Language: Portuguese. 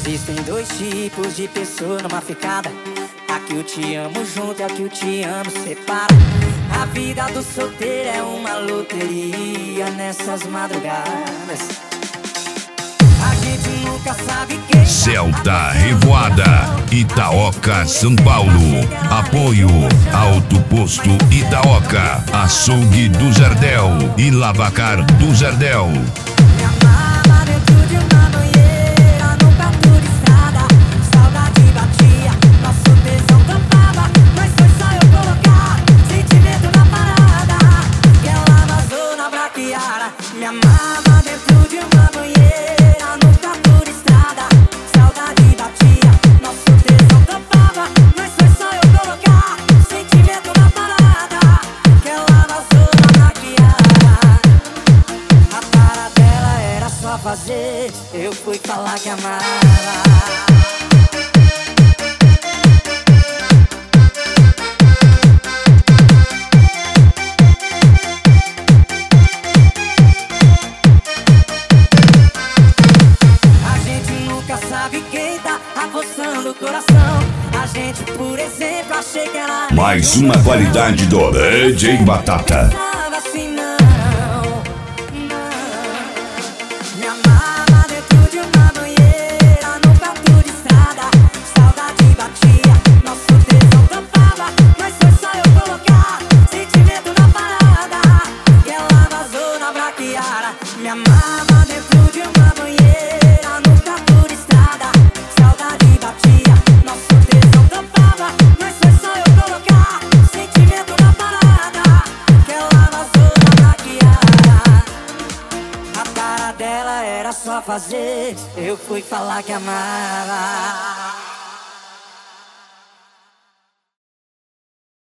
Existem dois tipos de pessoa numa ficada: a que eu te amo junto e a que eu te amo separa. A vida do solteiro é uma loteria nessas madrugadas. A gente nunca sabe quem Celta Revoada, Itaoca, São Paulo. Apoio Alto Posto Itaoca, Açougue do Zardel e Lavacar do Zardel. me amava dentro de uma banheira, num prato de estrada. Saudade batia, nosso tesão tampava, mas foi só eu colocar sentimento na parada que ela vazou na braquiara. Me amava dentro de uma banheira, num prato de estrada. Saudade batia, nosso tesão tampava, mas foi só eu colocar sentimento na parada que ela vazou na braquiara. A cara dela era só fazer, eu fui falar que amava. A gente nunca sabe quem tá apostando o coração. A gente, por exemplo, achei que era Mais uma qualidade do DJ Batata. tava assim, não. Me amava dentro de uma banheira, num prato de estrada. Saudade batia, nosso tesão tampava, mas foi só eu colocar sentimento na parada que ela vazou na braquiara. Me amava dentro de uma banheira, num prato de estrada. Saudade batia, nosso tesão tampava, mas foi só eu colocar sentimento na parada que ela vazou na braquiara. A cara dela era só fazer, eu fui falar que amava.